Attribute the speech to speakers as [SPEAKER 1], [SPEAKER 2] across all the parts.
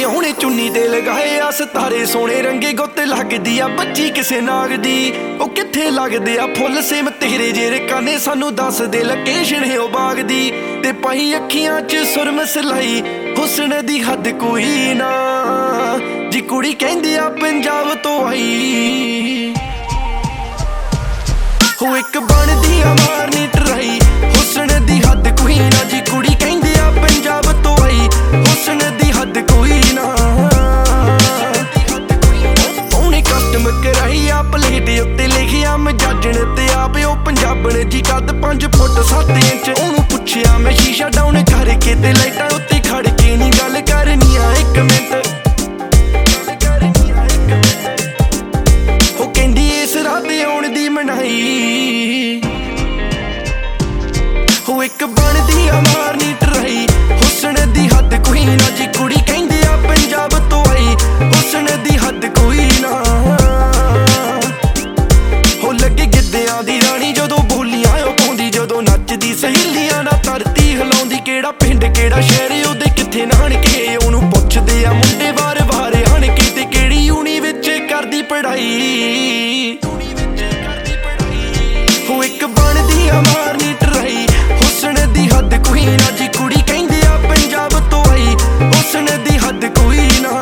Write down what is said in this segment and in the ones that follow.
[SPEAKER 1] ਨੀ ਉਹਨੇ ਚੁੰਨੀ ਤੇ ਲਗਾਏ ਆ ਸਿਤਾਰੇ ਸੋਹਣੇ ਰੰਗੇ ਗੁੱਤ ਲੱਗਦੀ ਆ ਬੱਚੀ ਕਿਸੇ ਨਾਗ ਦੀ। ਉਹ ਕਿੱਥੇ ਲੱਗਦੇ ਆ ਫੁੱਲ ਸੇਮ ਤੇਰੇ ਜਿਹੜੇ ਕਾਨੇ ਸਾਨੂੰ ਦੱਸ ਦੇ ਲੋਕੇਸ਼ਨ ਹੈ ਉਹ ਬਾਗ ਦੀ। ਤੇ ਪਾਈ ਅੱਖੀਆਂ 'ਚ ਸੁਰਮ ਸਿਲਾਈ ਹੁਸਨ ਦੀ ਹੱਦ ਕੋਈ ਨਾ ਜੀ ਕੁੜੀ ਕਹਿੰਦੀ ਆ ਪੰਜਾਬ ਤੋਂ ਆਈ। ਉਹ ਇੱਕ ਬਣਦੀ ਆ ਮਾਰਨੀ ਟਰਾਈ ਹੁਸਨ ਦੀ ਹੱਦ ਕੋਈ ਨਾ ਜੀ ਕੁੜੀ ਕਹਿੰਦੀ ਆ ਪੰਜਾਬ ਤੋਂ ਆਈ ਹੁਸਨ ਦੀ ਹੱਦ ਕੋਈ ਨਾ। ਉਹਨੇ ਕਸਟਮ ਕਰਾਈ ਆ ਪਲੇਟ ਉੱਤੇ ਲਿਖਿਆ ਮਜਾਜਣ ਤੇ ਆਪੇ ਉਹ ਪੰਜਾਬਣ ਜੀ ਕੱਦ 5 ਫੁੱਟ 7 ਇੰਚ। ਉਹਨੂੰ ਪੁੱਛਿਆ ਮੈਂ ਸ਼ੀਸ਼ਾ ਡਾਊਨ ਕਰਕੇ ਤੇ ਲਾਈਟਾਂ ਉੱਤੇ ਖੜ ਕੇ ਨੀ ਗੱਲ ਕਰਨੀ ਆ 1 ਮਿੰਟ। ਉਹ ਕਹਿੰਦੀ ਇਸ ਰਾਤ ਆਉਣ ਦੀ ਮਨਾਈ। ਉਹ ਇੱਕ ਬਣਦੀ ਆ ਮਾਰਨੀ ਟਰਾਈ ਹੁਸਨ ਦੀ ਹੱਦ ਕੋਈ ਨਾ ਜੀ ਕੁੜੀ ਕਹਿੰਦੀ ਆ ਪੰਜਾਬ ਤੋਂ ਆਈ ਹੁਸਨ ਦੀ ਹੱਦ ਕੋਈ ਨਾ। ਉਹ ਲੱਗੇ ਗਿੱਧਿਆਂ ਦੀ ਰਾਣੀ ਜਦੋਂ ਬੋਲੀਆਂ ਉਹ ਪਾਉਂਦੀ ਜਦੋਂ ਨੱਚਦੀ ਸਹੇਲੀਆਂ ਨਾਲ ਧਰਤੀ ਹਿਲਾਉਂਦੀ। ਕਿਹੜਾ ਪਿੰਡ ਕਿਹੜਾ ਸ਼ਹਿਰ ਉਹਦੇ ਕਿੱਥੇ ਨਾਨਕੇ ਉਹਨੂੰ ਪੁੱਛਦੇ ਆ ਮੁੰਡੇ ਵਾਰ-ਵਾਰ ਆਣ ਕੇ। ਤੇ ਕਿਹੜੀ ਯੂਨੀ ਵਿੱਚ ਕਰਦੀ ਪੜ੍ਹਾਈ। ਉਹ ਇੱਕ ਬਣਦੀ ਆ ਮਾਰਨੀ ਟਰਾਈ ਹੁਸਨ ਦੀ ਹੱਦ ਕੋਈ ਨਾ ਜੀ ਕੁੜੀ ਕਹਿੰਦੀ ਆ ਪੰਜਾਬ ਤੋਂ ਆਈ ਹੁਸਨ ਦੀ ਹੱਦ ਕੋਈ ਨਾ।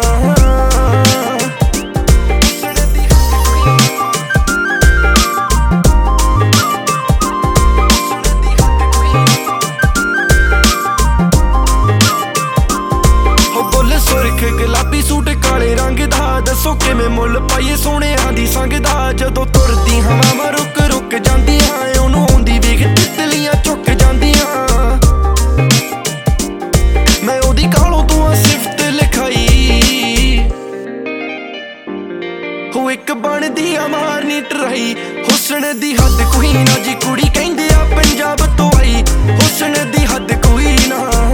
[SPEAKER 1] ਗੁਲਾਬੀ ਸੂਟ ਕਾਲੇ ਰੰਗ ਦਾ ਦੱਸੋ ਕਿਵੇਂ ਮੁੱਲ ਪਾਈਏ ਸੋਹਣਿਆਂ ਦੀ ਸੰਗ ਦਾ। ਜਦੋਂ ਤੁਰਦੀ ਹਵਾਵਾਂ ਰੁਕ ਰੁਕ ਜਾਂਦੀਆਂ ਉਹਨੂੰ ਆਉਂਦੀ ਵੇਖ ਤਿਤਲੀਆਂ ਝੁੱਕ ਜਾਂਦੀਆਂ। ਮੈਂ ਉਹਦੀ ਕਾਲੋਂ ਤੋਂ ਸਿਫਤ ਲਿਖਾਈ। ਉਹ ਇੱਕ ਬਣਦੀ ਆ ਮਾਰਨੀ ਟਰਾਈ ਹੁਸਨ ਦੀ ਹੱਦ ਕੋਈ ਨਾ ਜੀ ਕੁੜੀ ਕਹਿੰਦੀ ਆ ਪੰਜਾਬ ਤੋਂ ਆਈ ਹੁਸਨ ਦੀ ਹੱਦ ਕੋਈ ਨਾ।